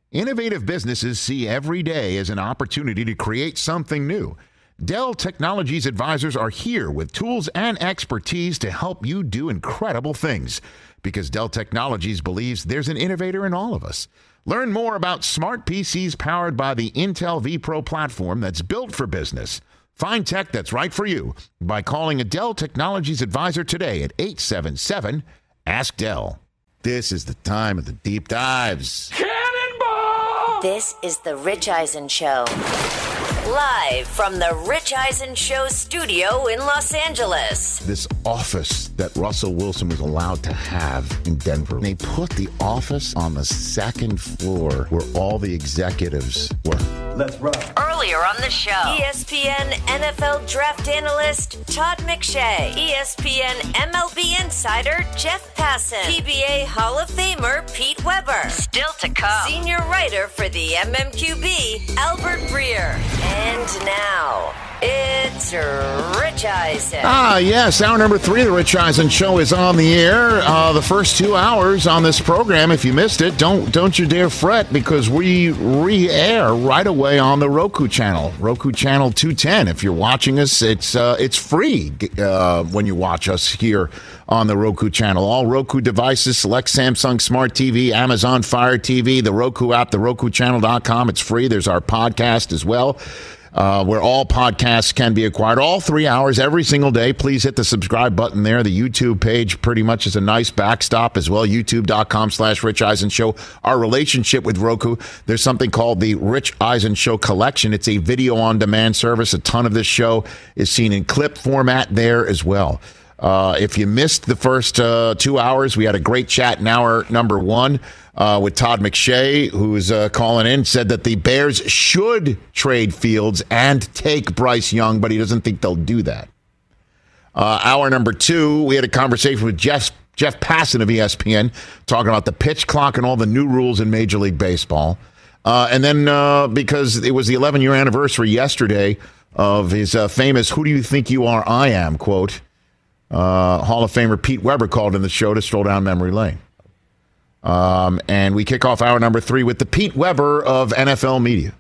Innovative businesses see every day as an opportunity to create something new. Dell Technologies advisors are here with tools and expertise to help you do incredible things, because Dell Technologies believes there's an innovator in all of us. Learn more about smart PCs powered by the Intel vPro platform that's built for business. Find tech that's right for you by calling a Dell Technologies advisor today at 877-ASK-DELL. This is the time of the deep dives. This is the Rich Eisen Show. Live from the Rich Eisen Show studio in Los Angeles. This office that Russell Wilson was allowed to have in Denver. They put the office on the second floor where all the executives were. Let's rock. Earlier on the show, ESPN NFL draft analyst Todd McShay, ESPN MLB insider Jeff Passan, PBA Hall of Famer Pete Weber, still to come, senior writer for the MMQB Albert Breer. And now, it's Rich Eisen. Yes, hour number 3 of the Rich Eisen Show is on the air. The first 2 hours on this program, if you missed it, don't you dare fret, because we re-air right away on the Roku channel, Roku channel 210. If you're watching us, it's free when you watch us here on the Roku channel. All Roku devices, select Samsung Smart TV, Amazon Fire TV, the Roku app, the RokuChannel.com. It's free. There's our podcast as well, where all podcasts can be acquired. All 3 hours every single day. Please hit the subscribe button there. The YouTube page pretty much is a nice backstop as well. YouTube.com/Rich Eisen Show. Our relationship with Roku, there's something called the Rich Eisen Show Collection. It's a video on demand service. A ton of this show is seen in clip format there as well. If you missed the first 2 hours, we had a great chat in hour number 1 with Todd McShay, who's calling in, said that the Bears should trade Fields and take Bryce Young, but he doesn't think they'll do that. Hour number 2, we had a conversation with Jeff Passan of ESPN, talking about the pitch clock and all the new rules in Major League Baseball. And then because it was the 11-year anniversary yesterday of his famous "Who do you think you are? I am" quote, Hall of Famer Pete Weber called in the show to stroll down memory lane. And we kick off hour number 3 with the Pete Weber of NFL media.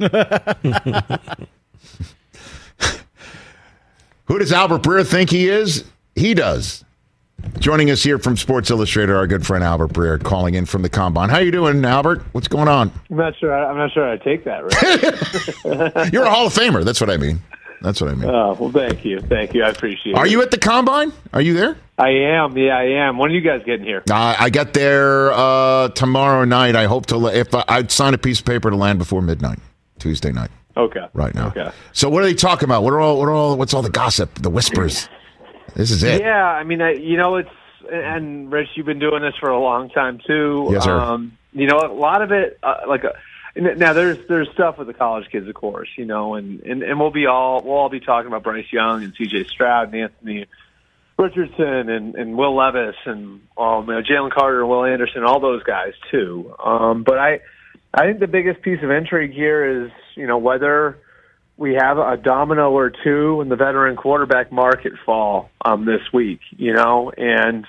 Who does Albert Breer think he is? He does. Joining us here from Sports Illustrated, our good friend Albert Breer, calling in from the Combine. How you doing, Albert? What's going on? I'm not sure I take that right. You're a Hall of Famer. That's what I mean. Oh, well, thank you. I appreciate it. Are you at the Combine? Are you there? I am. Yeah, I am. When are you guys getting here? I get there tomorrow night. I hope to, if I'd sign a piece of paper to land before midnight, Tuesday night. Okay. Right now. Okay. So what are they talking about? What's all the gossip, the whispers? This is it. Yeah, I mean, it's, and Rich, you've been doing this for a long time too. Yes, sir. A lot of it, now there's stuff with the college kids, of course, and we'll all be talking about Bryce Young and C.J. Stroud and Anthony Richardson and Will Levis and Jalen Carter and Will Anderson, all those guys too. But I think the biggest piece of intrigue here is whether we have a domino or two in the veteran quarterback market fall this week. Aaron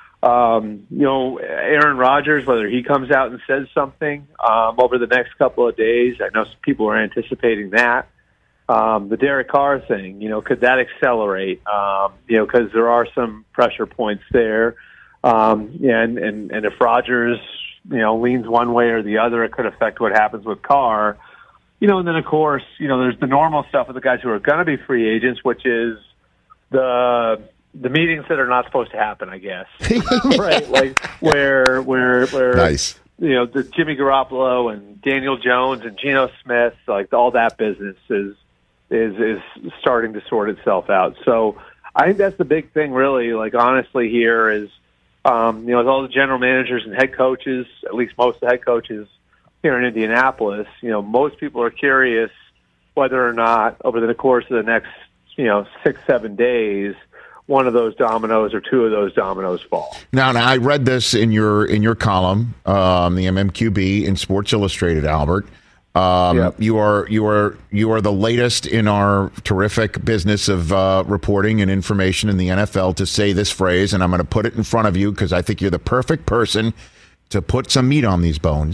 Rodgers, whether he comes out and says something over the next couple of days. I know some people are anticipating that. The Derek Carr thing, could that accelerate? Because there are some pressure points there. And if Rodgers, leans one way or the other, it could affect what happens with Carr. And then, of course, there's the normal stuff with the guys who are going to be free agents, which is the meetings that are not supposed to happen, I guess. Right? Like where Nice. The Jimmy Garoppolo and Daniel Jones and Geno Smith, like all that business is starting to sort itself out. So I think that's the big thing, really. Like, honestly, here is, with all the general managers and head coaches, at least most of the head coaches here in Indianapolis, most people are curious whether or not over the course of the next, 6-7 days, one of those dominoes or two of those dominoes fall. Now I read this in your column, the MMQB in Sports Illustrated, Albert. Yep. You are the latest in our terrific business of reporting and information in the NFL to say this phrase, and I'm going to put it in front of you because I think you're the perfect person to put some meat on these bones.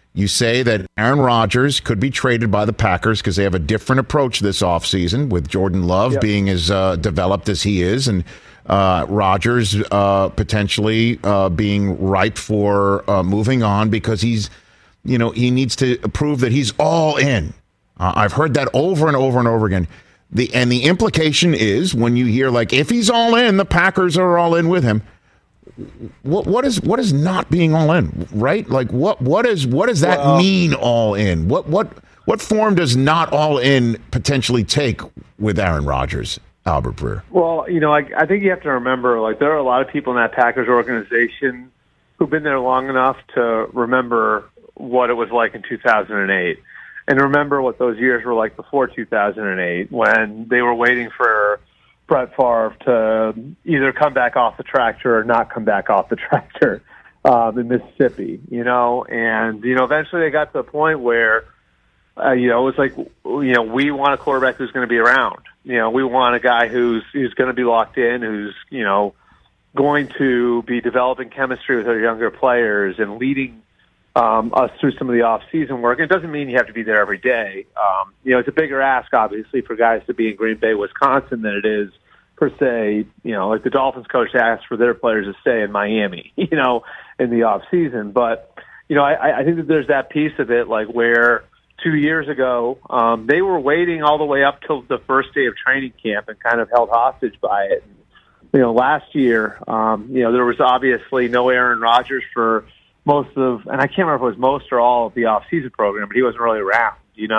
You say that Aaron Rodgers could be traded by the Packers because they have a different approach this offseason with Jordan Love being as developed as he is, and Rodgers potentially being ripe for moving on because he needs to prove that he's all in. I've heard that over and over and over again. The implication is when you hear like if he's all in, the Packers are all in with him. What is not being all in, right? Like what does that mean all in? What form does not all in potentially take with Aaron Rodgers, Albert Breer? Well, I think you have to remember, like, there are a lot of people in that Packers organization who've been there long enough to remember what it was like in 2008 and remember what those years were like before 2008 when they were waiting for Brett Favre to either come back off the tractor or not come back off the tractor in Mississippi, and, eventually they got to the point where, it was like, we want a quarterback who's going to be around. We want a guy who's going to be locked in, who's, going to be developing chemistry with our younger players and leading us through some of the off-season work. It doesn't mean you have to be there every day. It's a bigger ask, obviously, for guys to be in Green Bay, Wisconsin than it is, per se, like the Dolphins coach asked for their players to stay in Miami, in the off-season. But, I think that there's that piece of it, like where 2 years ago, they were waiting all the way up till the first day of training camp and kind of held hostage by it. And, last year, there was obviously no Aaron Rodgers for most of, and I can't remember if it was most or all of the off-season program, but he wasn't really around,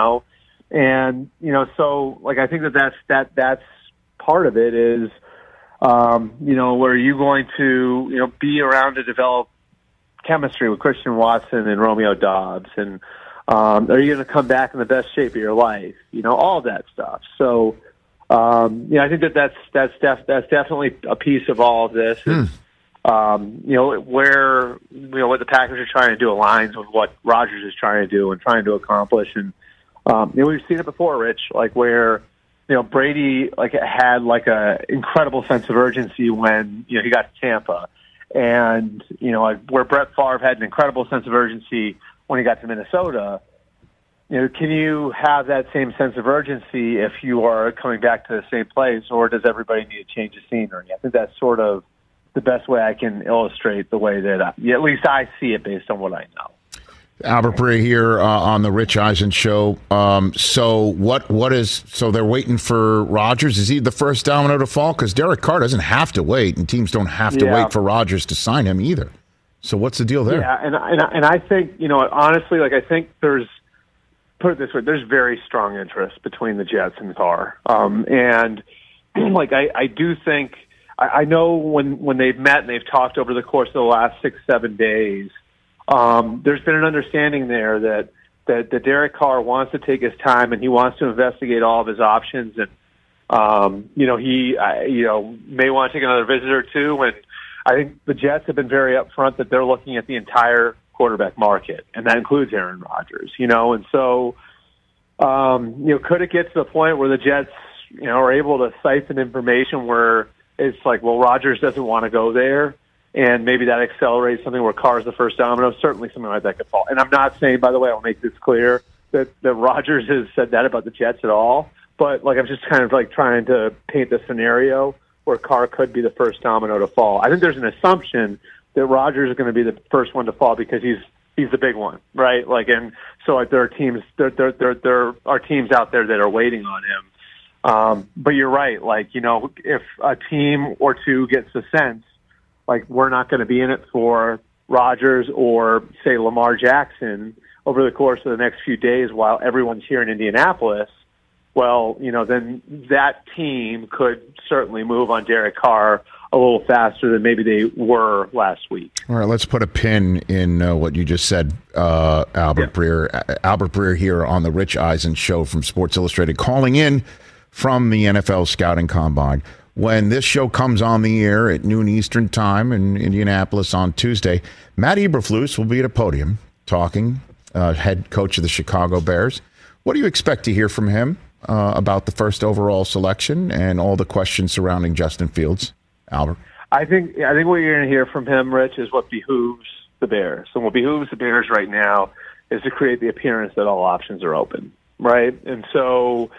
and, so like, I think that's part of it is, where you going to, be around to develop chemistry with Christian Watson and Romeo Doubs, and are you going to come back in the best shape of your life? All of that stuff. So, I think that's definitely a piece of all of this. Where what the Packers are trying to do aligns with what Rodgers is trying to do and trying to accomplish, and we've seen it before, Rich, like where Brady had a incredible sense of urgency when he got to Tampa, and where Brett Favre had an incredible sense of urgency when he got to Minnesota. Can you have that same sense of urgency if you are coming back to the same place, or does everybody need to change the scenery? I think that's sort of the best way I can illustrate the way that at least I see it based on what I know. Albert Breer here on the Rich Eisen Show. So they're waiting for Rodgers. Is he the first domino to fall? Because Derek Carr doesn't have to wait, and teams don't have to wait for Rodgers to sign him either. So what's the deal there? Yeah, and I think, honestly, I think put it this way, there's very strong interest between the Jets and Carr. And I do think, I know when they've met and they've talked over the course of the last 6-7 days, there's been an understanding there that Derek Carr wants to take his time and he wants to investigate all of his options, and he may want to take another visit or two. And I think the Jets have been very upfront that they're looking at the entire quarterback market, and that includes Aaron Rodgers. And so could it get to the point where the Jets are able to siphon information where it's like, well, Rodgers doesn't want to go there, and maybe that accelerates something where Carr's the first domino? Certainly something like that could fall. And I'm not saying, by the way, I'll make this clear, that Rodgers has said that about the Jets at all, but I'm just kind of trying to paint the scenario where Carr could be the first domino to fall. I think there's an assumption that Rodgers is going to be the first one to fall because he's the big one, right? And so there are teams out there that are waiting on him. But you're right. If a team or two gets the sense, we're not going to be in it for Rodgers or, say, Lamar Jackson over the course of the next few days while everyone's here in Indianapolis, well, then that team could certainly move on Derek Carr a little faster than maybe they were last week. All right, let's put a pin in what you just said, Albert Breer. Albert Breer here on the Rich Eisen Show from Sports Illustrated, calling in from the NFL Scouting Combine. When this show comes on the air at noon Eastern Time in Indianapolis on Tuesday, Matt Eberflus will be at a podium talking, head coach of the Chicago Bears. What do you expect to hear from him about the first overall selection and all the questions surrounding Justin Fields? Albert? I think what you're going to hear from him, Rich, is what behooves the Bears. And what behooves the Bears right now is to create the appearance that all options are open, right? And so,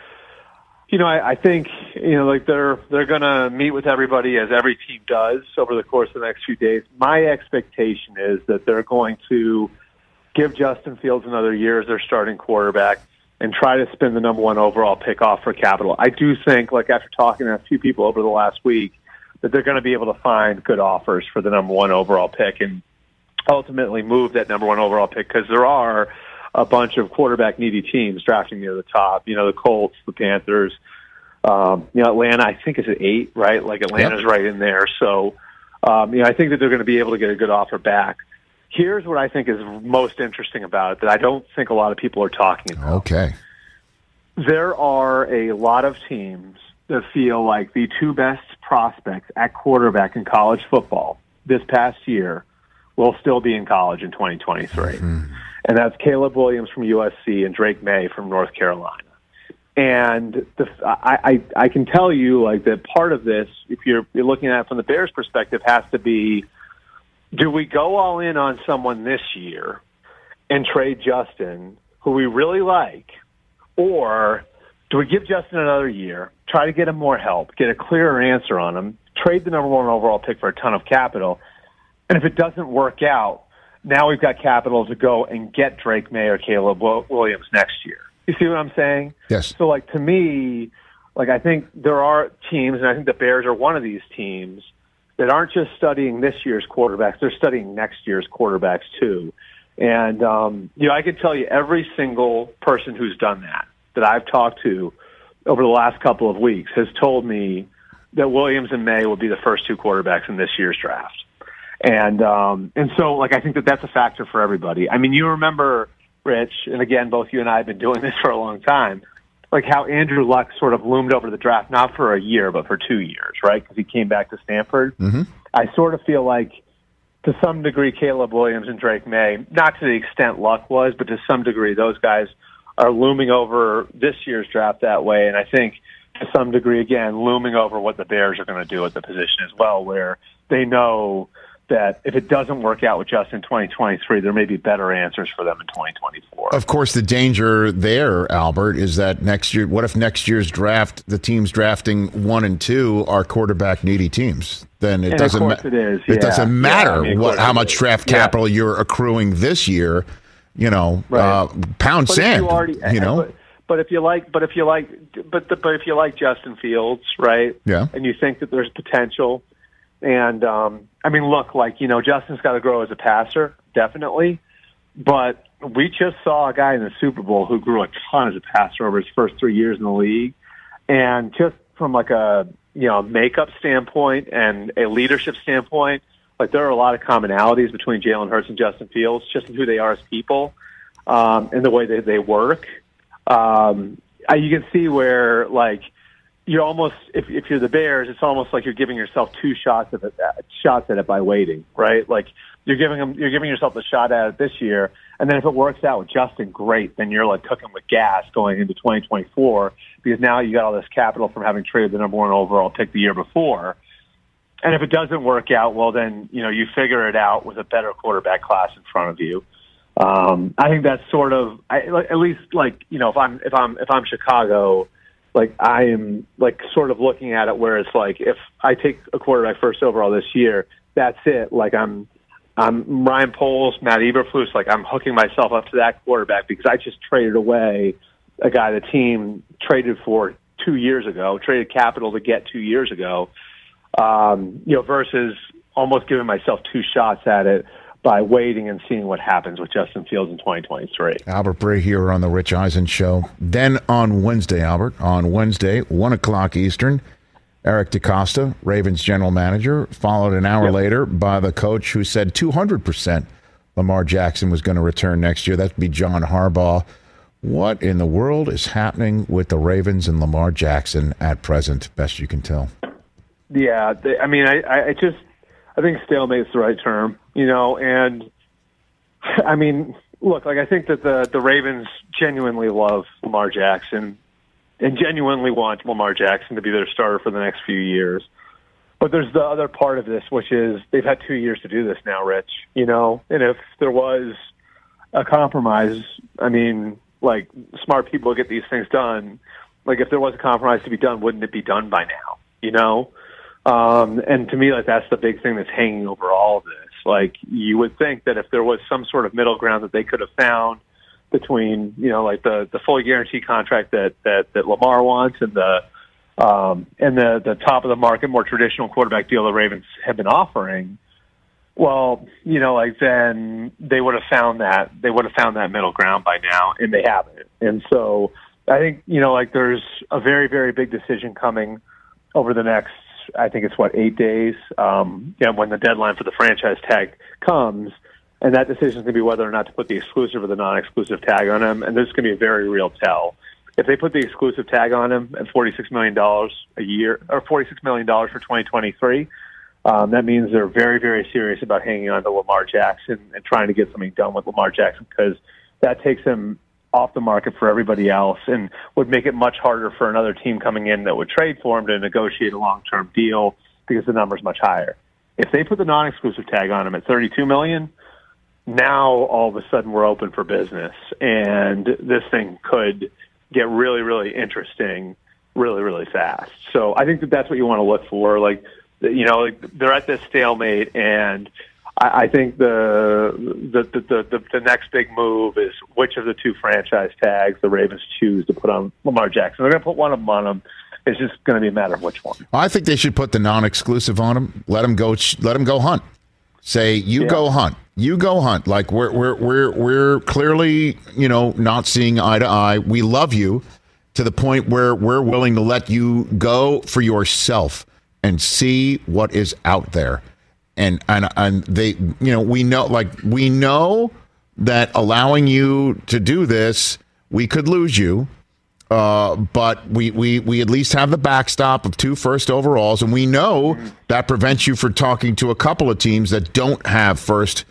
I think, like they're going to meet with everybody as every team does over the course of the next few days. My expectation is that they're going to give Justin Fields another year as their starting quarterback and try to spin the number 1 overall pick off for capital. I do think, like after talking to a few people over the last week, that they're going to be able to find good offers for the number 1 overall pick and ultimately move that number 1 overall pick, because there are a bunch of quarterback-needy teams drafting near the top. The Colts, the Panthers, Atlanta, I think is at 8, right? Like Atlanta's right in there. So, I think that they're going to be able to get a good offer back. Here's what I think is most interesting about it that I don't think a lot of people are talking about. Okay. There are a lot of teams that feel like the 2 best prospects at quarterback in college football this past year will still be in college in 2023. Mm-hmm. And that's Caleb Williams from USC and Drake May from North Carolina. And I can tell you, like, that part of this, if you're looking at it from the Bears' perspective, has to be, do we go all in on someone this year and trade Justin, who we really like, or do we give Justin another year, try to get him more help, get a clearer answer on him, trade the number 1 overall pick for a ton of capital, and if it doesn't work out, now we've got capital to go and get Drake May or Caleb Williams next year. You see what I'm saying? Yes. So, like, to me, like, I think there are teams, and I think the Bears are one of these teams, that aren't just studying this year's quarterbacks, they're studying next year's quarterbacks too. And, I can tell you every single person who's done that I've talked to over the last couple of weeks has told me that Williams and May will be the first 2 quarterbacks in this year's draft. And so, like, I think that that's a factor for everybody. I mean, you remember, Rich, and again, both you and I have been doing this for a long time, like how Andrew Luck sort of loomed over the draft, not for a year, but for 2 years, right? Because he came back to Stanford. Mm-hmm. I sort of feel like, to some degree, Caleb Williams and Drake May, not to the extent Luck was, but to some degree, those guys are looming over this year's draft that way. And I think, to some degree, again, looming over what the Bears are going to do at the position as well, where they know that if it doesn't work out with Justin in 2023, there may be better answers for them in 2024. Of course, the danger there, Albert, is that next year, what if next year's draft, the teams drafting 1 and 2 are quarterback-needy teams? Then it doesn't matter. It doesn't matter how much draft capital you're accruing this year. Pound sand. But if you like Justin Fields, right? Yeah. And you think that there's potential. And, look, Justin's got to grow as a passer, definitely. But we just saw a guy in the Super Bowl who grew a ton as a passer over his first 3 years in the league. And just from, like, a makeup standpoint and a leadership standpoint, like, there are a lot of commonalities between Jalen Hurts and Justin Fields, just in who they are as people, and the way that they work. You can see where, like, you're almost, if you're the Bears, it's almost like you're giving yourself 2 shots at it by waiting, right? Like, you're giving yourself a shot at it this year, and then if it works out with Justin, great. Then you're like cooking with gas going into 2024, because now you got all this capital from having traded the number 1 overall pick the year before. And if it doesn't work out, well, then you figure it out with a better quarterback class in front of you. I think that's sort of, at least, like, if I'm Chicago, like, I am, like, sort of looking at it where it's like, if I take a quarterback first overall this year, that's it. Like, I'm Ryan Poles, Matt Eberflus, like, I'm hooking myself up to that quarterback because I just traded away a guy the team traded for 2 years ago, traded capital to get 2 years ago, versus almost giving myself 2 shots at it by waiting and seeing what happens with Justin Fields in 2023. Albert Bray here on the Rich Eisen Show. Then on Wednesday, 1 o'clock Eastern, Eric DeCosta, Ravens general manager, followed an hour later by the coach who said 200% Lamar Jackson was going to return next year. That would be John Harbaugh. What in the world is happening with the Ravens and Lamar Jackson at present, best you can tell? Yeah, I think stalemate is the right term, and look, like, I think that the Ravens genuinely love Lamar Jackson and genuinely want Lamar Jackson to be their starter for the next few years. But there's the other part of this, which is they've had 2 years to do this now, Rich, and if there was a compromise, I mean, like, smart people get these things done. Like, if there was a compromise to be done, wouldn't it be done by now? You know? And to me, like, that's the big thing that's hanging over all of this. Like, you would think that if there was some sort of middle ground that they could have found between, you know, like the fully guaranteed contract that Lamar wants and the top of the market, more traditional quarterback deal the Ravens have been offering, well, you know, like, then they would have found that middle ground by now, and they haven't. And so I think, you know, like, there's a very, very big decision coming over the next, I think it's 8 days, when the deadline for the franchise tag comes. And that decision is going to be whether or not to put the exclusive or the non-exclusive tag on him. And this is going to be a very real tell. If they put the exclusive tag on him at $46 million a year, or $46 million for 2023, that means they're very, very serious about hanging on to Lamar Jackson and trying to get something done with Lamar Jackson, because that takes him off the market for everybody else and would make it much harder for another team coming in that would trade for him to negotiate a long-term deal because the number's much higher. If they put the non-exclusive tag on him at $32 million, now all of a sudden we're open for business, and this thing could get really, really interesting really, really fast. So I think that that's what you want to look for. Like, you know, like, they're at this stalemate, and I think the next big move is which of the two franchise tags the Ravens choose to put on Lamar Jackson. They're going to put one of them on him. It's just going to be a matter of which one. I think they should put the non-exclusive on him. Let him go hunt. Say, you go hunt. You go hunt. Like, we're clearly, you know, not seeing eye to eye. We love you to the point where we're willing to let you go for yourself and see what is out there. And they, you know, we know that allowing you to do this, we could lose you. But we at least have the backstop of 2 first overalls, and we know that prevents you from talking to a couple of teams that don't have first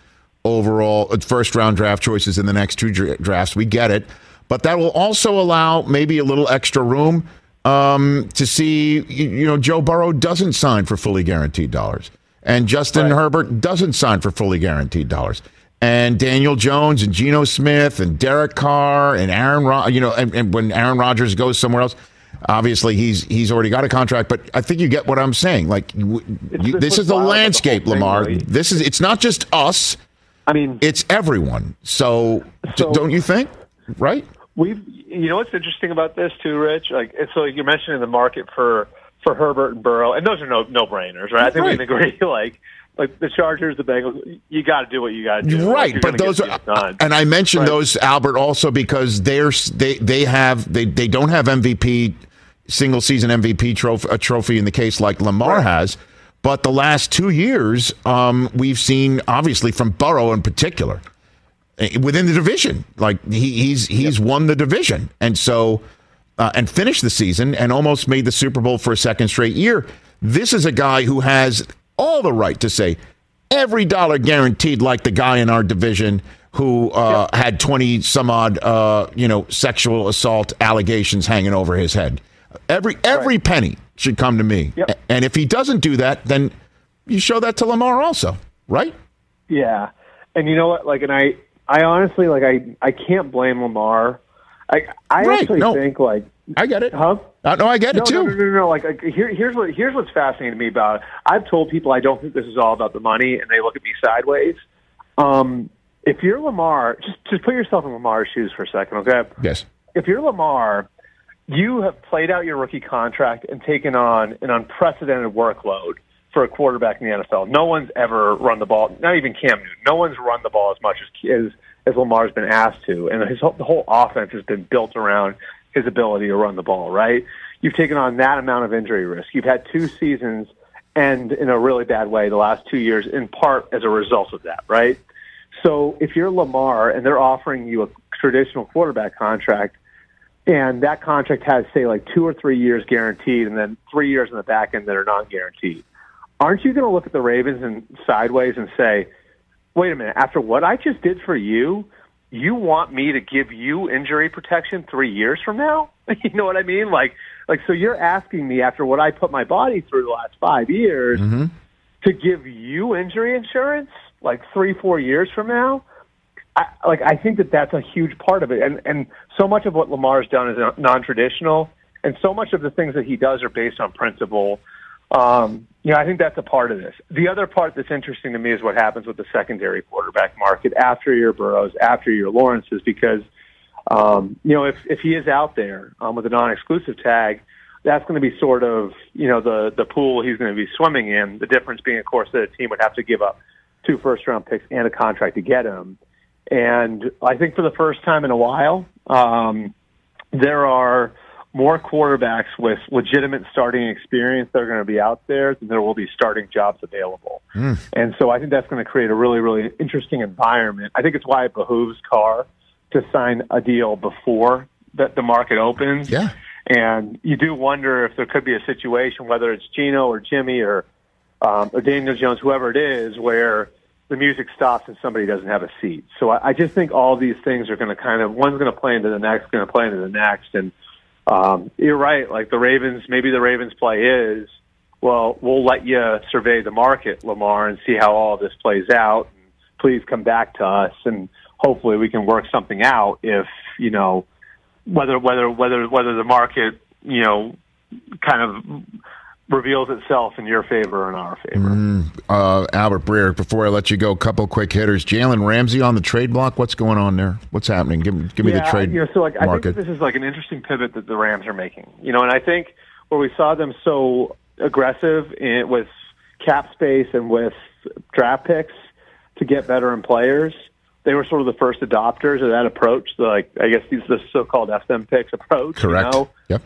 round draft choices in the next 2 drafts. We get it, but that will also allow maybe a little extra room to see, you know, Joe Burrow doesn't sign for fully guaranteed dollars, and Justin Herbert doesn't sign for fully guaranteed dollars. And Daniel Jones and Geno Smith and Derek Carr and and when Aaron Rodgers goes somewhere else, obviously he's already got a contract. But I think you get what I'm saying. Like, this is the landscape, Lamar. Right? It's not just us. I mean, it's everyone. So don't you think? Right? You know what's interesting about this too, Rich? Like, so you're mentioning the market for Herbert and Burrow, and those are no brainers, right? I think we can agree. Like the Chargers, the Bengals, you got to do what you got to do. Right, but those are, and I mentioned those, Albert, also because they don't have MVP, single season MVP trophy in the case like Lamar has. But the last 2 years, we've seen, obviously from Burrow in particular, within the division, like he's won the division, and so and finished the season and almost made the Super Bowl for a second straight year. This is a guy who has all the right to say every dollar guaranteed, like the guy in our division who had 20 some odd sexual assault allegations hanging over his head. Every penny should come to me. Yep. And if he doesn't do that, then you show that to Lamar also, right? Yeah. And you know what? Like, and I honestly, like, I can't blame Lamar. I actually think, like, I get it. Huh? No, I get it too. No. Like, here's what's fascinating to me about it. I've told people I don't think this is all about the money, and they look at me sideways. If you're Lamar, just put yourself in Lamar's shoes for a second, okay? Yes. If you're Lamar, you have played out your rookie contract and taken on an unprecedented workload for a quarterback in the NFL. No one's ever run the ball, not even Cam Newton. No one's run the ball as much as Lamar's been asked to, and the whole offense has been built around his ability to run the ball, right? You've taken on that amount of injury risk. You've had 2 seasons end in a really bad way the last 2 years, in part as a result of that, right? So if you're Lamar and they're offering you a traditional quarterback contract, and that contract has, say, like 2 or 3 years guaranteed and then 3 years in the back end that are non-guaranteed, aren't you going to look at the Ravens and sideways and say, wait a minute, after what I just did for you, you want me to give you injury protection 3 years from now? You know what I mean? Like, so you're asking me after what I put my body through the last 5 years to give you injury insurance like 3-4 years from now? I think that's a huge part of it. And so much of what Lamar's done is non-traditional, and so much of the things that he does are based on principle. I think that's a part of this. The other part that's interesting to me is what happens with the secondary quarterback market after your Burrows, after your Lawrences, because, if he is out there with a non-exclusive tag, that's going to be sort of, the pool he's going to be swimming in. The difference being, of course, that a team would have to give up 2 first-round picks and a contract to get him. And I think for the first time in a while, there are more quarterbacks with legitimate starting experience that are going to be out there than there will be starting jobs available. And so I think that's going to create a really, really interesting environment. I think it's why it behooves Carr to sign a deal before the market opens. Yeah. And you do wonder if there could be a situation, whether it's Geno or Jimmy or Daniel Jones, whoever it is, where the music stops and somebody doesn't have a seat. So I just think all these things are going to one's going to play into the next, going to play into the next. And you're right, like maybe the Ravens play is, well, we'll let you survey the market, Lamar, and see how all of this plays out. And please come back to us, and hopefully we can work something out if, whether the market, kind of reveals itself in your favor or in our favor. Albert Breer, before I let you go, a couple quick hitters. Jalen Ramsey on the trade block. What's going on there? What's happening? Give me the trade market. I think this is like an interesting pivot that the Rams are making. And I think where we saw them so aggressive with cap space and with draft picks to get veteran players, they were sort of the first adopters of that approach. I guess these are the so-called SM picks approach. Correct. Yep.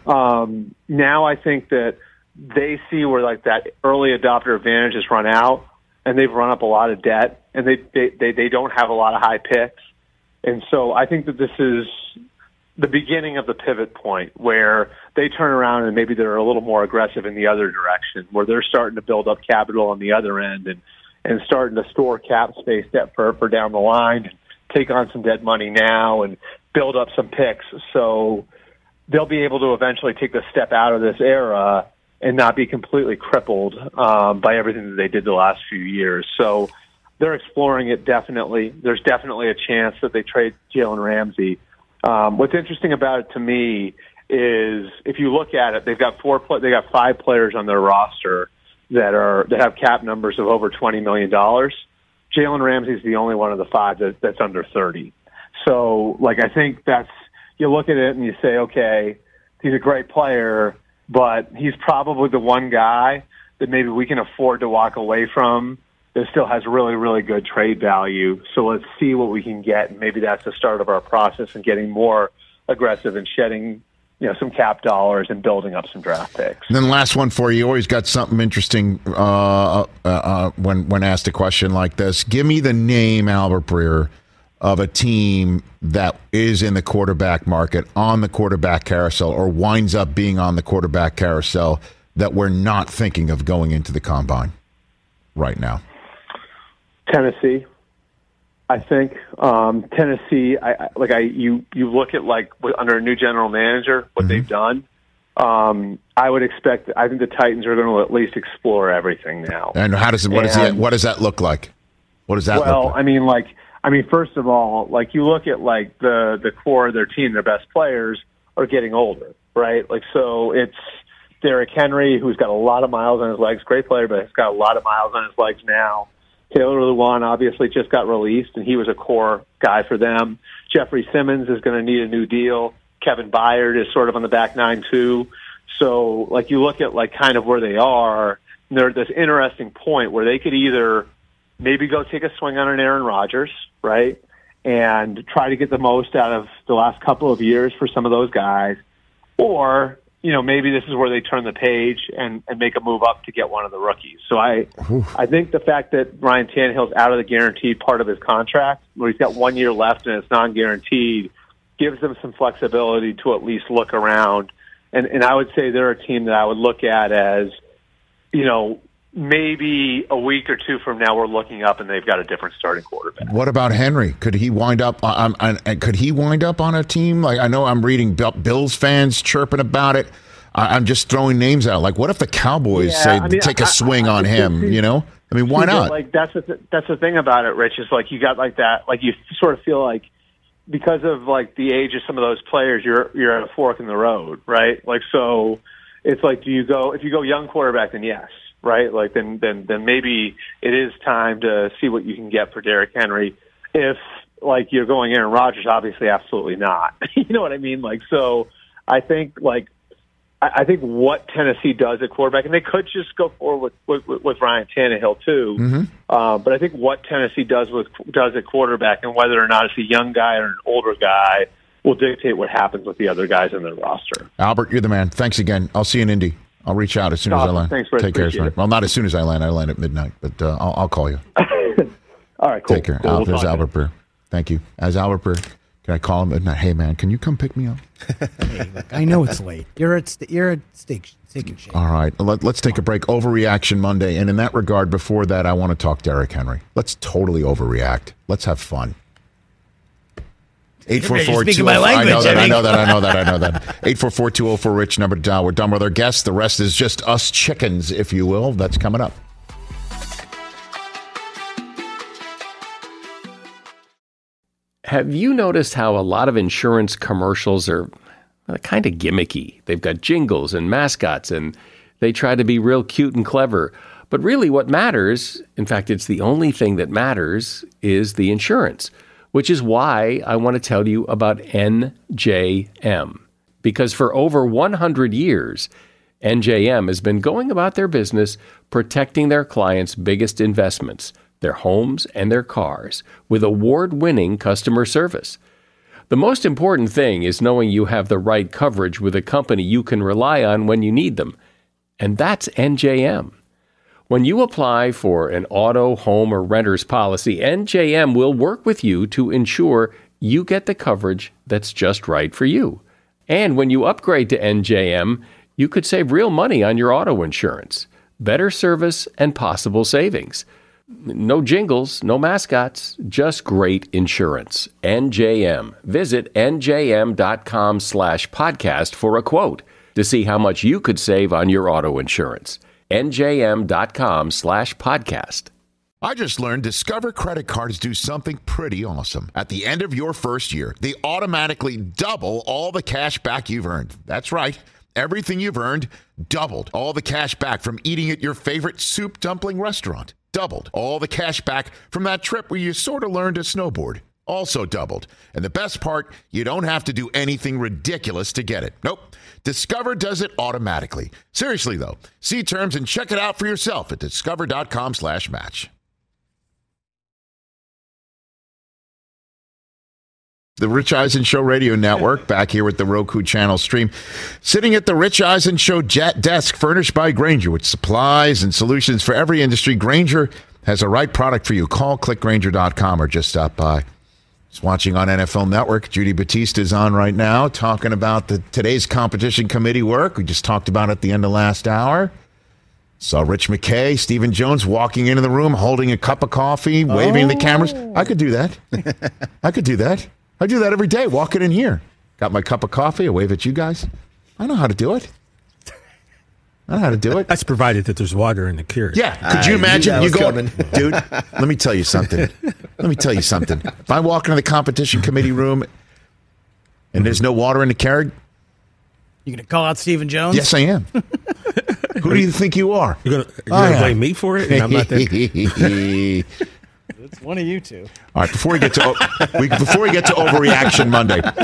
Now I think that they see where that early adopter advantage has run out, and they've run up a lot of debt, and they don't have a lot of high picks. And so I think that this is the beginning of the pivot point where they turn around and maybe they're a little more aggressive in the other direction, where they're starting to build up capital on the other end and starting to store cap space for down the line and take on some dead money now and build up some picks. So they'll be able to eventually take the step out of this era and not be completely crippled by everything that they did the last few years. So they're exploring it, definitely. There's definitely a chance that they trade Jalen Ramsey. What's interesting about it to me is if you look at it, they've got 5 players on their roster that have cap numbers of over $20 million. Jalen Ramsey is the only one of the 5 that's under 30. So, I think you look at it and you say, okay, he's a great player, but he's probably the one guy that maybe we can afford to walk away from that still has really, really good trade value. So let's see what we can get. And maybe that's the start of our process and getting more aggressive and shedding, some cap dollars and building up some draft picks. And then last one for you. You always got something interesting when asked a question like this. Give me the name, Albert Breer, of a team that is in the quarterback market, on the quarterback carousel, or winds up being on the quarterback carousel that we're not thinking of going into the combine right Tennessee. I think Tennessee. You look at under a new general manager what they've done. I would expect. I think the Titans are going to at least explore everything now. And what does that look like? What does that look like? I mean, first of all, you look at the core of their team, their best players are getting older, right? So it's Derrick Henry, who's got a lot of miles on his legs, great player, but he's got a lot of miles on his legs now. Taylor Lewan obviously just got released, and he was a core guy for them. Jeffrey Simmons is going to need a new deal. Kevin Byard is sort of on the back nine too. So, you look at kind of where they are, and they're at this interesting point where they could either maybe go take a swing on an Aaron Rodgers, right, and try to get the most out of the last couple of years for some of those guys, or maybe this is where they turn the page and make a move up to get one of the rookies. So I think the fact that Ryan Tannehill's out of the guaranteed part of his contract, where he's got 1 year left and it's non-guaranteed, gives them some flexibility to at least look around. And I would say they're a team that I would look at as, maybe a week or two from now we're looking up and they've got a different starting quarterback. What about Henry? Could he wind up on a team? I know I'm reading Bills fans chirping about it. I'm just throwing names out. What if the Cowboys take a swing on him? I mean, why not? Like that's the thing about it, Rich. Is like you got like that. Like you sort of feel like because of like the age of some of those players, you're at a fork in the road, right? Like so, it's like if you go young quarterback, then yes, right? Like then maybe it is time to see what you can get for Derrick Henry. If like you're going Aaron Rodgers, obviously, absolutely not. You know what I mean? Like so, I think what Tennessee does at quarterback, and they could just go forward with Ryan Tannehill too. Mm-hmm. But I think what Tennessee does at quarterback, and whether or not it's a young guy or an older guy, will dictate what happens with the other guys in their roster. Albert, you're the man. Thanks again. I'll see you in Indy. I'll reach out as soon as I land. Thanks, Rich. Take care. Well, not as soon as I land. I land at midnight, but I'll call you. All right, cool. Take care. Cool. There's Albert Breer. Thank you. As Albert Breer, can I call him at night? Hey, man, can you come pick me up? Hey, look, I know it's late. You're at Steak and Shake. All right. Let's take a break. Overreaction Monday. And in that regard, before that, I want to talk Derrick Henry. Let's totally overreact. Let's have fun. 844 speaking my language. I know that. 844-204-RICH, number to dial. We're done with our guests. The rest is just us chickens, if you will. That's coming up. Have you noticed how a lot of insurance commercials are kind of gimmicky? They've got jingles and mascots, and they try to be real cute and clever. But really what matters, in fact, it's the only thing that matters, is the insurance, which is why I want to tell you about NJM. Because for over 100 years, NJM has been going about their business protecting their clients' biggest investments, their homes and their cars, with award-winning customer service. The most important thing is knowing you have the right coverage with a company you can rely on when you need them. And that's NJM. When you apply for an auto, home, or renter's policy, NJM will work with you to ensure you get the coverage that's just right for you. And when you upgrade to NJM, you could save real money on your auto insurance, better service, and possible savings. No jingles, no mascots, just great insurance. NJM. Visit njm.com/podcast for a quote to see how much you could save on your auto insurance. njm.com/podcast. I just learned Discover credit cards do something pretty awesome. At the end of your first year, they automatically double all the cash back you've earned. That's right. Everything you've earned doubled. All the cash back from eating at your favorite soup dumpling restaurant. Doubled. All the cash back from that trip where you sort of learned to snowboard. Also doubled. And the best part, you don't have to do anything ridiculous to get it. Nope. Discover does it automatically. Seriously, though. See terms and check it out for yourself at discover.com/match. The Rich Eisen Show Radio Network, back here with the Roku channel stream. Sitting at the Rich Eisen Show desk, furnished by Grainger, with supplies and solutions for every industry. Grainger has the right product for you. Call clickgrainger.com or just stop by. Just watching on NFL Network. Judy Batista is on right now, talking about today's competition committee work. We just talked about it at the end of last hour. Saw Rich McKay, Stephen Jones walking into the room, holding a cup of coffee, waving the cameras. I could do that. I do that every day, walking in here. Got my cup of coffee, I wave at you guys. I know how to do it. That's provided that there's water in the Keurig. Yeah. Could you imagine? You go, dude, let me tell you something. If I walk into the competition committee room and there's no water in the Keurig. You going to call out Stephen Jones? Yes, I am. Who do you think you are? You're gonna blame me for it? And I'm not there? It's one of you two. All right, before we get to Overreaction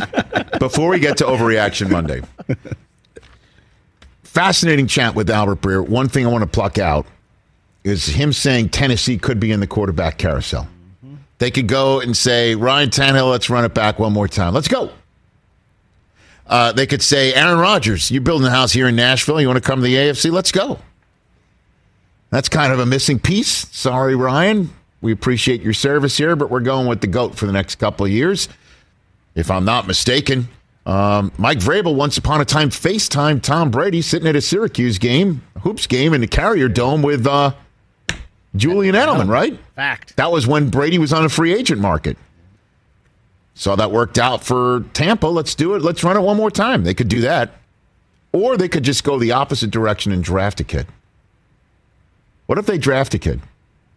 Monday. Fascinating chat with Albert Breer. One thing I want to pluck out is him saying Tennessee could be in the quarterback carousel. Mm-hmm. They could go and say, Ryan Tannehill, let's run it back one more time. Let's go. They could say, Aaron Rodgers, you're building a house here in Nashville. You want to come to the AFC? Let's go. That's kind of a missing piece. Sorry, Ryan. We appreciate your service here, but we're going with the GOAT for the next couple of years. If I'm not mistaken, Mike Vrabel once upon a time FaceTimed Tom Brady sitting at a Syracuse game, hoops game in the Carrier Dome with Julian Edelman, right? Fact. That was when Brady was on a free agent market. So that worked out for Tampa. Let's do it. Let's run it one more time. They could do that. Or they could just go the opposite direction and draft a kid. What if they draft a kid?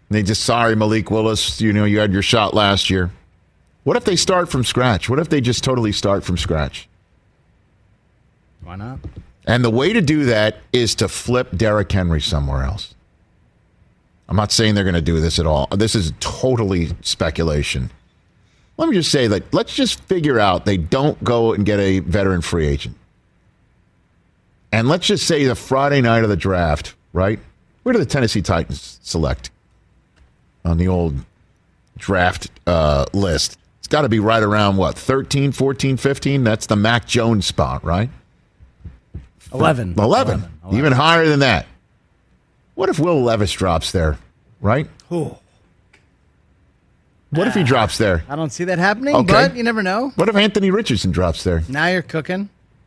They just, sorry, Malik Willis, you had your shot last year. What if they start from scratch? What if they just totally start from scratch? Why not? And the way to do that is to flip Derrick Henry somewhere else. I'm not saying they're going to do this at all. This is totally speculation. Let me just say, let's just figure out they don't go and get a veteran free agent. And let's just say the Friday night of the draft, right? Where do the Tennessee Titans select on the old draft list? It's got to be right around, 13, 14, 15? That's the Mac Jones spot, right? 11. 11. Even higher than that. What if Will Levis drops there, right? Ooh. What if he drops there? I don't see that happening, Okay. but you never know. What if Anthony Richardson drops there? Now you're cooking.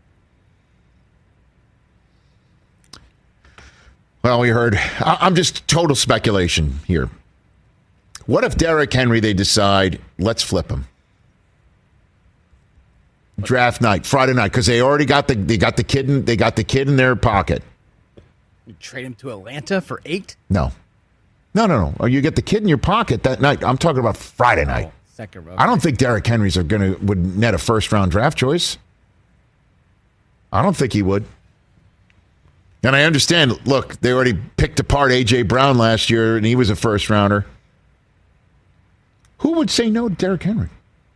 Well, we heard. I'm just total speculation here. What if Derrick Henry, they decide, let's flip him? Draft night, Friday night, because they already got the kid in their pocket. You trade him to Atlanta for 8? No. Or you get the kid in your pocket that night. I'm talking about Friday night. Second row. I don't think Derrick Henry's would net a first round draft choice. I don't think he would. And I understand, look, they already picked apart A.J. Brown last year, and he was a first rounder. Who would say no to Derrick Henry?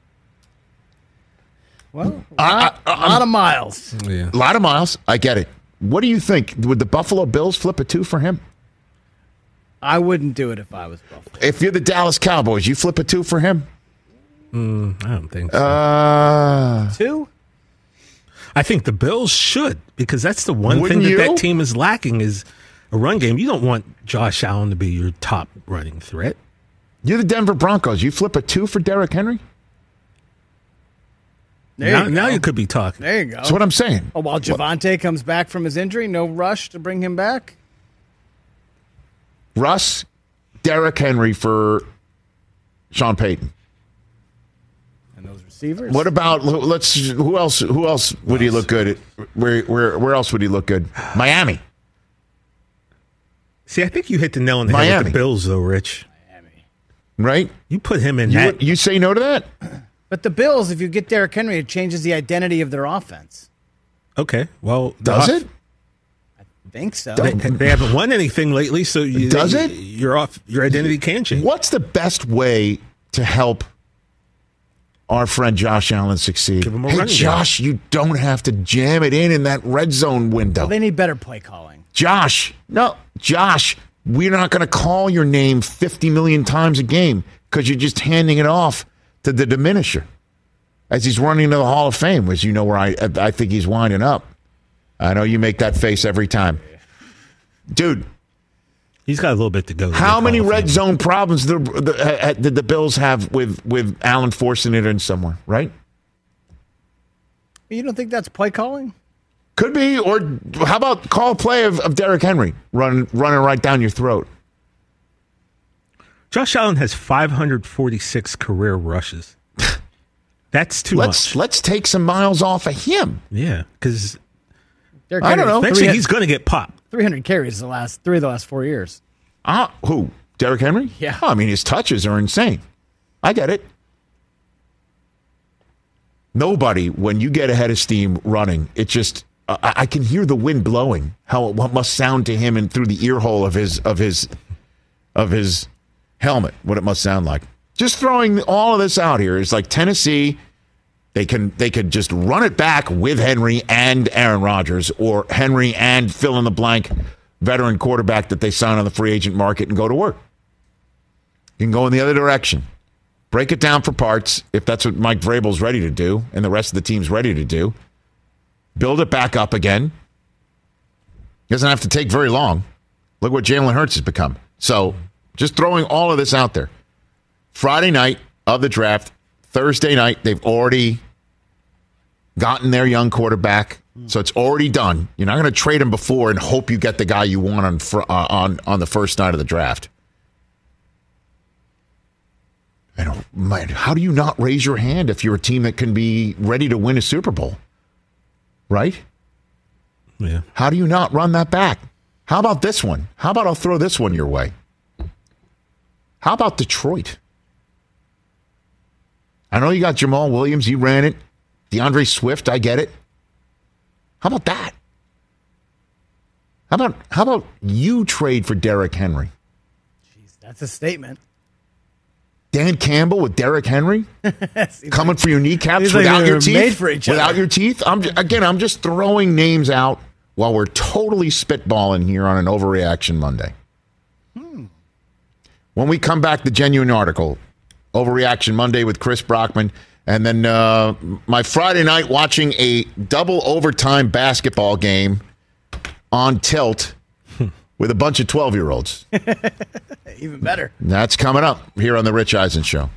Well, a lot of miles. Yeah. A lot of miles. I get it. What do you think? Would the Buffalo Bills flip a 2 for him? I wouldn't do it if I was Buffalo. If you're the Dallas Cowboys, you flip a 2 for him? I don't think so. 2? I think the Bills should, because that's the one Wouldn't thing you? that team is lacking is a run game. You don't want Josh Allen to be your top running threat. You're the Denver Broncos. You flip a 2 for Derrick Henry? Now you could be talking. There you go. That's what I'm saying. Oh, while Javonte comes back from his injury, no rush to bring him back? Russ, Derrick Henry for Sean Payton. And those receivers? What about who else would he look good at? Where else would he look good? Miami. See, I think you hit the nail on the head Miami. with the Bills, though, Rich. Right? You put him in that. You say no to that? But the Bills, if you get Derrick Henry, it changes the identity of their offense. Okay, well, Does it? I think so. They haven't won anything lately, so Does it? Your identity can change. What's the best way to help our friend Josh Allen succeed? Give him a hey, running Josh, you don't have to jam it in that red zone window. Well, they need better play calling. Josh, we're not going to call your name 50 million times a game because you're just handing it off to the diminisher as he's running to the Hall of Fame, as you know where I think he's winding up. I know you make that face every time. Dude, He's got a little bit to go. how many red zone problems did the Bills have with Allen forcing it in somewhere, right? You don't think that's play calling? Could be. Or how about call a play of Derrick Henry running right down your throat? Josh Allen has 546 career rushes. That's too much. Let's take some miles off of him. Yeah, because I don't know. eventually he's going to get popped. 300 carries the last 4 years. Who? Derrick Henry? Yeah. I mean, his touches are insane. I get it. Nobody, when you get ahead of steam running, it just I can hear the wind blowing. What must sound to him and through the ear hole of his helmet. What it must sound like. Just throwing all of this out here is like Tennessee. They could just run it back with Henry and Aaron Rodgers, or Henry and fill in the blank veteran quarterback that they sign on the free agent market and go to work. You can go in the other direction. Break it down for parts if that's what Mike Vrabel's ready to do and the rest of the team's ready to do. Build it back up again. Doesn't have to take very long. Look what Jalen Hurts has become. So just throwing all of this out there. Friday night of the draft, Thursday night, they've already gotten their young quarterback. So it's already done. You're not going to trade him before and hope you get the guy you want on the first night of the draft. And man, how do you not raise your hand if you're a team that can be ready to win a Super Bowl? Right? Yeah. How do you not run that back? How about this one? How about I'll throw this one your way? How about Detroit? I know you got Jamal Williams. You ran it. DeAndre Swift, I get it. How about that? How about you trade for Derrick Henry? Jeez, that's a statement. Dan Campbell with Derrick Henry coming for your kneecaps like without your they're made teeth. for each Without other. your teeth. I'm just throwing names out while we're totally spitballing here on an Overreaction Monday. When we come back, the genuine article, Overreaction Monday with Chris Brockman, and then my Friday night watching a double overtime basketball game on tilt with a bunch of 12-year-olds. Even better. That's coming up here on The Rich Eisen Show.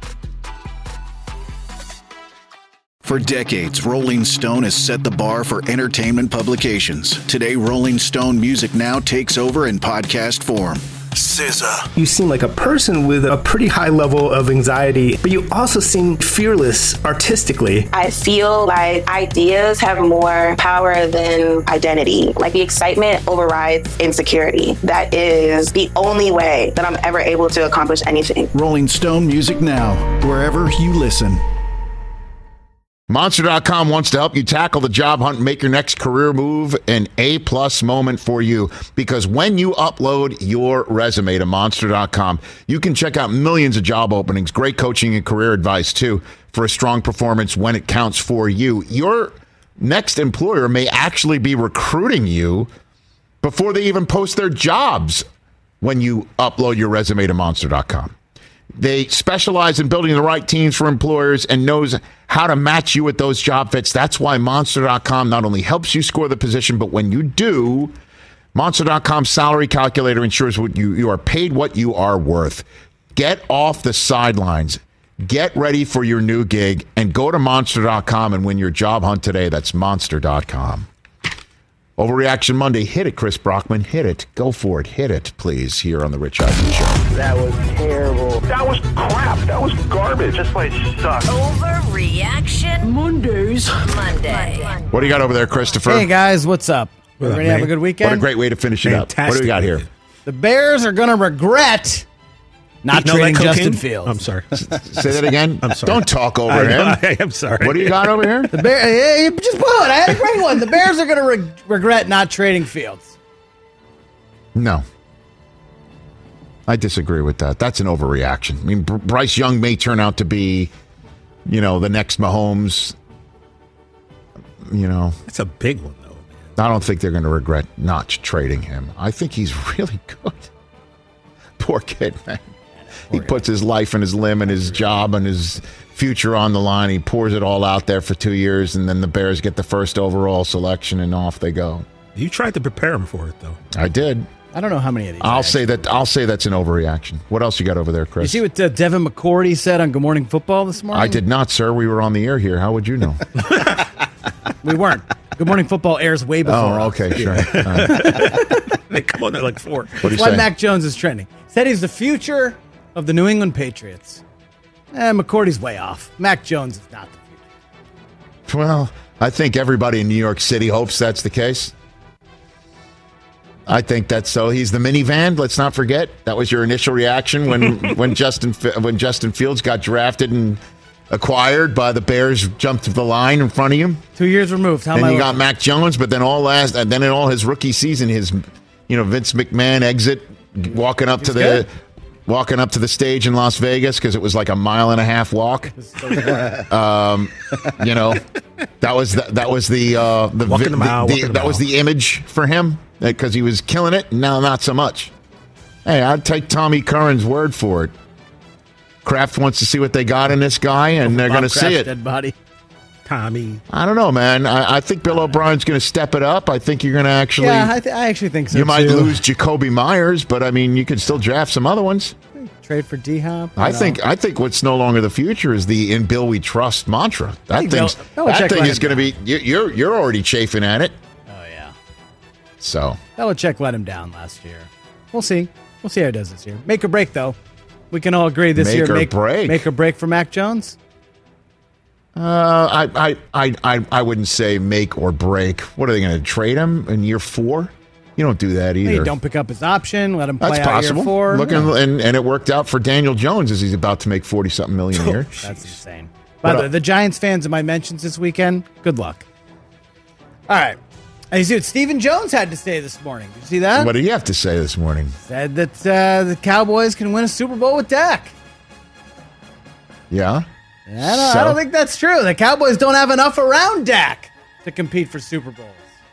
For decades, Rolling Stone has set the bar for entertainment publications. Today, Rolling Stone Music Now takes over in podcast form. SZA. You seem like a person with a pretty high level of anxiety, but you also seem fearless artistically. I feel like ideas have more power than identity. Like the excitement overrides insecurity. That is the only way that I'm ever able to accomplish anything. Rolling Stone Music Now, wherever you listen. Monster.com wants to help you tackle the job hunt and make your next career move an A-plus moment for you. Because when you upload your resume to Monster.com, you can check out millions of job openings, great coaching and career advice, too, for a strong performance when it counts for you. Your next employer may actually be recruiting you before they even post their jobs when you upload your resume to Monster.com. They specialize in building the right teams for employers and knows how to match you with those job fits. That's why Monster.com not only helps you score the position, but when you do, Monster.com's salary calculator ensures you are paid what you are worth. Get off the sidelines. Get ready for your new gig and go to Monster.com and win your job hunt today. That's Monster.com. Overreaction Monday. Hit it, Chris Brockman. Hit it. Go for it. Hit it, please, here on The Rich Eisen Show. That was terrible. That was crap. That was garbage. This place sucks. Overreaction Monday. What do you got over there, Christopher? Hey, guys, what's up? What up, Ready to have man? a good weekend? What a great way to finish it up. What do we got here? The Bears are going to regret not Eating all trading that cocaine? Justin Fields. I'm sorry. Say that again. I'm sorry. Don't talk over him. I'm sorry. What do you got over here? The Bears, just blew it. I had a great one. The Bears are going to regret not trading Fields. No. I disagree with that. That's an overreaction. I mean, Bryce Young may turn out to be, the next Mahomes. That's a big one, though. I don't think they're going to regret not trading him. I think he's really good. Poor kid, man. He puts his life and his limb and his job and his future on the line. He pours it all out there for 2 years, and then the Bears get the first overall selection, and off they go. You tried to prepare him for it, though. I did. I don't know how many of these. I'll say that's an overreaction. What else you got over there, Chris? You see what Devin McCourty said on Good Morning Football this morning? I did not, sir. We were on the air here. How would you know? We weren't. Good Morning Football airs way before. Oh, us. okay, sure. They come on at like 4. What do you That's why say? Mac Jones is trending. Said he's the future of the New England Patriots. McCourty's way off. Mac Jones is not the future. Well, I think everybody in New York City hopes that's the case. I think that's so. He's the minivan. Let's not forget that was your initial reaction when Justin Fields got drafted and acquired by the Bears, jumped to the line in front of you. 2 years removed. How am Then I you got looking? Mac Jones, but then in all his rookie season, his Vince McMahon exit, walking up to the stage in Las Vegas because it was like a 1.5 mile walk. That was the image for him because he was killing it. Now not so much. Hey, I'd take Tommy Curran's word for it. Kraft wants to see what they got in this guy, and they're going to see it. Dead body. Tommy. I don't know, man. I think Bill O'Brien's going to step it up. I think you're going to actually. Yeah, I actually think so. You might too. lose Jacoby Myers, but I mean, you could still draft some other ones. Trade for D-Hop. I think what's no longer the future is the "In Bill We Trust" mantra. That thing is going to be. You're already chafing at it. Oh yeah. So Belichick let him down last year. We'll see. We'll see how he does this year. Make or break, though. We can all agree this year. Make or break for Mac Jones. I wouldn't say make or break. What are they going to trade him in year 4? You don't do that either. You don't pick up his option. Let him play That's out possible. year 4. Look, and it worked out for Daniel Jones as he's about to make 40-something million a year. That's insane. By the way, the Giants fans in my mentions this weekend, good luck. All right. And you see what Stephen Jones had to say this morning. Did you see that? What did he have to say this morning? Said that the Cowboys can win a Super Bowl with Dak. Yeah? I don't think that's true. The Cowboys don't have enough around Dak to compete for Super Bowls.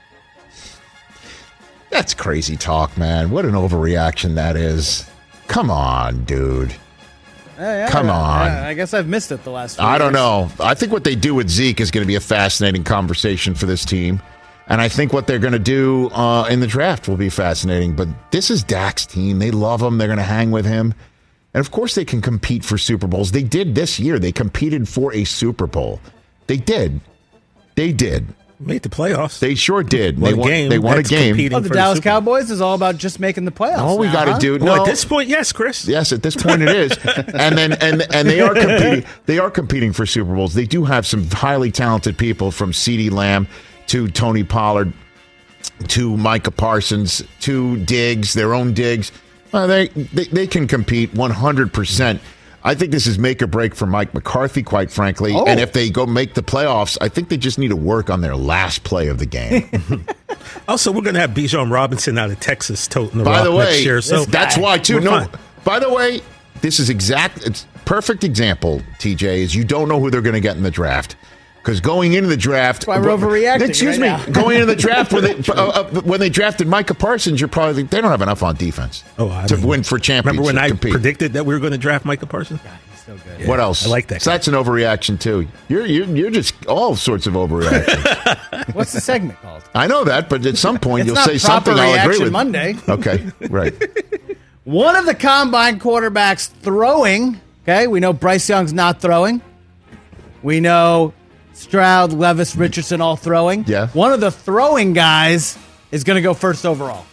That's crazy talk, man. What an overreaction that is. Come on, dude. Come on. I guess I've missed it the last few I years. don't know. I think what they do with Zeke is going to be a fascinating conversation for this team. And I think what they're going to do in the draft will be fascinating. But this is Dak's team. They love him. They're going to hang with him. And, of course, they can compete for Super Bowls. They did this year. They competed for a Super Bowl. They did. They did. Made the playoffs. They sure did. Won They a game. They won a That's game. competing Oh, the for Dallas Super Bowl. Cowboys is all about just making the playoffs. All we got to do. Well, No, at this point, yes, Chris. Yes, at this point it is. And then and they are competing. They are competing for Super Bowls. They do have some highly talented people, from CeeDee Lamb to Tony Pollard to Micah Parsons to Diggs, their own Diggs. They can compete 100%. I think this is make or break for Mike McCarthy, quite frankly. Oh. And if they go make the playoffs, I think they just need to work on their last play of the game. Also, we're going to have Bijan Robinson out of Texas toting the By rock the way, next year. So that's why, too. we're No, fine. by the way, this is it's perfect example, TJ, is you don't know who they're going to get in the draft. Because going into the draft, That's why we're overreacting Excuse right me. now. Going into the draft, when they drafted Micah Parsons, you're probably they don't have enough on defense to win for championships. Remember when I compete. predicted that we were going to draft Micah Parsons? He's so good. Yeah, What else? I like that. So that's an overreaction too. You're just all sorts of overreactions. What's the segment called? I know that, but at some point It's you'll not say Proper something I'll agree Reaction with. Monday. Okay, right. One of the combine quarterbacks throwing. Okay, we know Bryce Young's not throwing. We know Stroud, Levis, Richardson all throwing. Yeah. One of the throwing guys is going to go first overall.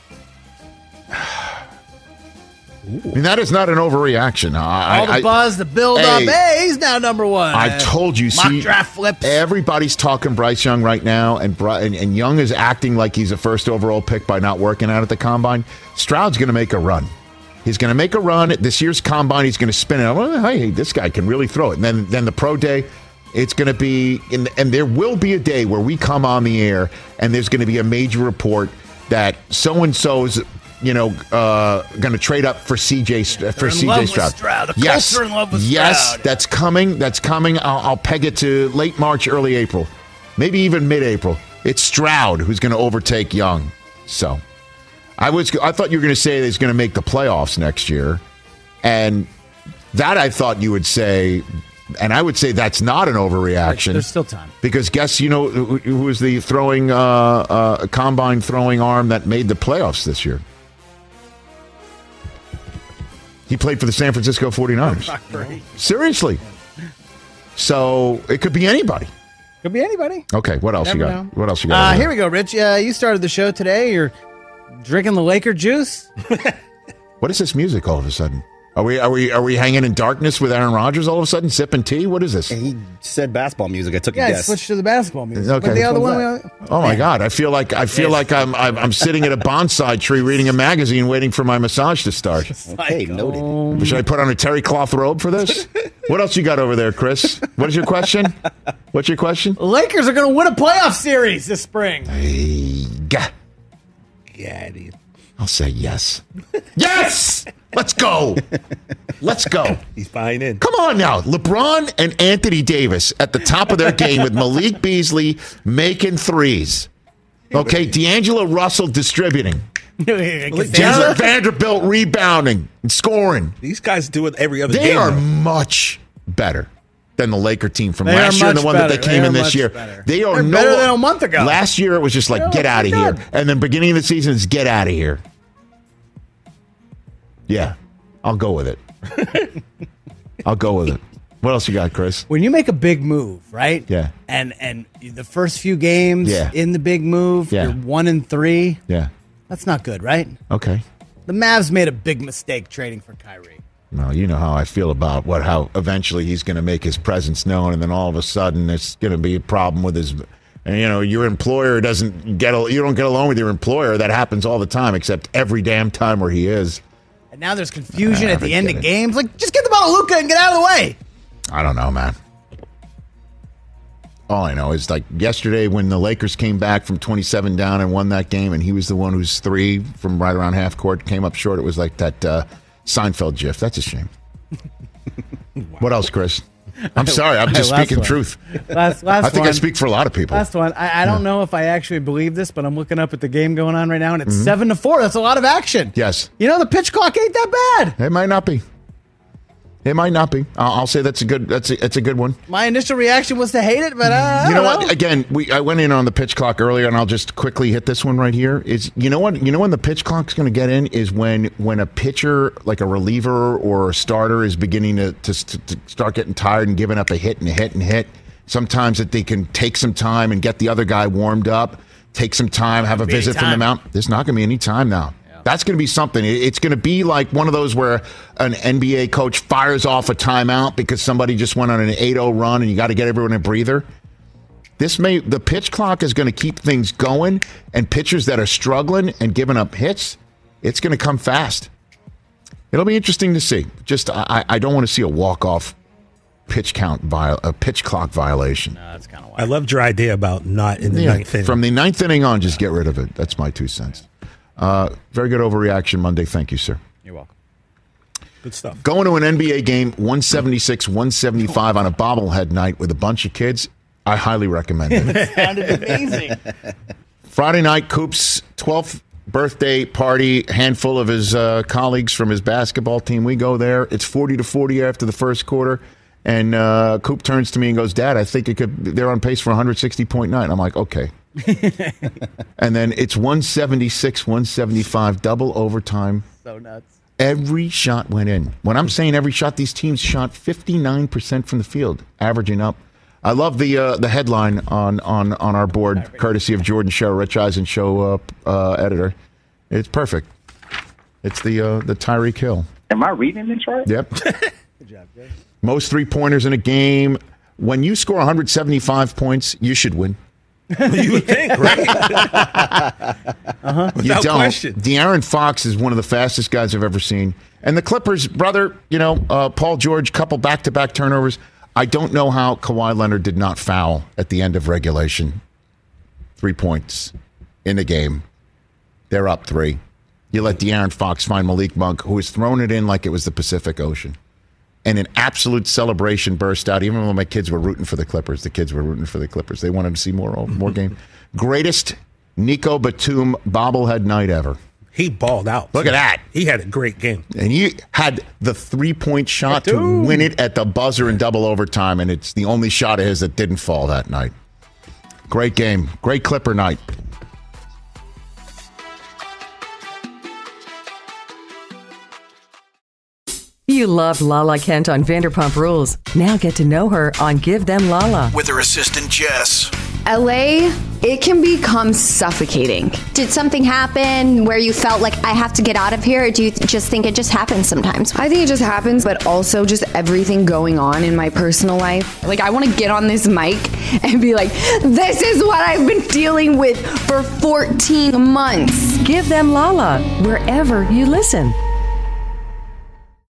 I mean, that is not an overreaction. All the buzz, the build-up. Hey, he's now number one. I told you. Mock See, draft flips. Everybody's talking Bryce Young right now, and Young is acting like he's a first overall pick by not working out at the combine. Stroud's going to make a run. He's going to make a run at this year's combine. He's going to spin it. Oh, hey, this guy can really throw it. And then the pro day, it's going to be, and there will be a day where we come on the air, and there's going to be a major report that so and so's, going to trade up for CJ Stroud. The Colts are in love with yes, Stroud. that's coming. That's coming. I'll peg it to late March, early April, maybe even mid-April. It's Stroud who's going to overtake Young. So, I thought you were going to say that he's going to make the playoffs next year, and that I thought you would say, and I would say that's not an overreaction. There's still time. Because guess who was the throwing combine throwing arm that made the playoffs this year? He played for the San Francisco 49ers. Seriously. So it could be anybody. Could be anybody. Okay, what else Never you got? know. What else you got? Here we go, Rich. You started the show today. You're drinking the Laker juice. What is this music all of a sudden? Are we hanging in darkness with Aaron Rodgers all of a sudden, sipping tea? What is this? He said basketball music. I took a Yeah, I guess. switched to the basketball music. Okay. But the other one, Oh my God! I feel like I'm sitting at a bonsai tree reading a magazine, waiting for my massage to start. Okay, noted. Should I put on a terry cloth robe for this? What else you got over there, Chris? What is your question? What's your question? Lakers are going to win a playoff series this spring. Yeah, dude. I'll say yes. Yes! Let's go. Let's go. He's buying in. Come on now. LeBron and Anthony Davis at the top of their game with Malik Beasley making threes. Okay, D'Angelo Russell distributing. Jared Vanderbilt rebounding and scoring. These guys do it every other They game. are though. much better than the Laker team from They last are year and the much one that better. they came They in are this much year. better. They are They're better than a month ago. Last year it was just like, get out of here. good. And then beginning of the season is get out of here. Yeah, I'll go with it. I'll go with it. What else you got, Chris? When you make a big move, right? Yeah. And the first few games Yeah. in the big move, Yeah. you're 1-3. Yeah. That's not good, right? Okay. The Mavs made a big mistake trading for Kyrie. Well, you know how I feel about how eventually he's going to make his presence known, and then all of a sudden it's going to be a problem with his And, your employer you don't get along with your employer. That happens all the time, except every damn time where he is. And now there's confusion at the end of games. Like, just get the ball to Luka and get out of the way. I don't know, man. All I know is, like, yesterday when the Lakers came back from 27 down and won that game, and he was the one whose 3 from right around half court came up short. It was like that Seinfeld gif. That's a shame. Wow. What else, Chris? I'm sorry. I'm just speaking truth. Last I think one. I speak for a lot of people. Last one. I don't know if I actually believe this, but I'm looking up at the game going on right now, and it's 7-4. That's a lot of action. Yes. The pitch clock ain't that bad. It might not be. I'll say that's a good one. My initial reaction was to hate it, but you know what? Again, I went in on the pitch clock earlier, and I'll just quickly hit this one right here. Is when the pitch clock's going to get in is when a pitcher, like a reliever or a starter, is beginning to start getting tired and giving up a hit and a hit and hit. Sometimes that they can take some time and get the other guy warmed up, take some time, have a visit from the mound. There's not going to be any time now. That's going to be something. It's going to be like one of those where an NBA coach fires off a timeout because somebody just went on an 8-0 run and you got to get everyone a breather. The pitch clock is going to keep things going, and pitchers that are struggling and giving up hits, it's going to come fast. It'll be interesting to see. Just I don't want to see a walk-off pitch clock violation. No, that's kind of wild. I loved your idea about not in the ninth inning. From the ninth inning on, just get rid of it. That's my 2 cents. Very good overreaction Monday. Thank you, sir. You're welcome. Good stuff. Going to an NBA game, 176-175 on a bobblehead night with a bunch of kids, I highly recommend it. It sounded amazing. Friday night, Coop's 12th birthday party, handful of his colleagues from his basketball team. We go there. It's 40-40 after the first quarter. And Coop turns to me and goes, Dad, I think they're on pace for 160.9. I'm like, okay. And then it's 176-175, double overtime. So nuts. Every shot went in. When I'm saying every shot, these teams shot 59% from the field, averaging up. I love the headline on our board, courtesy of Jordan Show, Rich Eisen Show editor. It's perfect. It's the Tyreek Hill. Am I reading this right? Yep. Good job, Jay. Most 3-pointers in a game. When you score 175 points, you should win. You would think, right? You don't. Question. De'Aaron Fox is one of the fastest guys I've ever seen. And the Clippers, brother, Paul George, couple back-to-back turnovers. I don't know how Kawhi Leonard did not foul at the end of regulation. 3 points in the game. They're up 3. You let De'Aaron Fox find Malik Monk, who has thrown it in like it was the Pacific Ocean. And an absolute celebration burst out. Even when my kids were rooting for the Clippers, They wanted to see more game. Greatest Nico Batum bobblehead night ever. He balled out. Look at that. He had a great game. And he had the 3-point shot to win it at the buzzer in double overtime, and it's the only shot of his that didn't fall that night. Great game. Great Clipper night. You loved Lala Kent on Vanderpump Rules. Now get to know her on Give Them Lala. With her assistant, Jess. LA, it can become suffocating. Did something happen where you felt like I have to get out of here, or do you just think it just happens sometimes? I think it just happens, but also just everything going on in my personal life. Like, I want to get on this mic and be like, this is what I've been dealing with for 14 months. Give Them Lala, wherever you listen.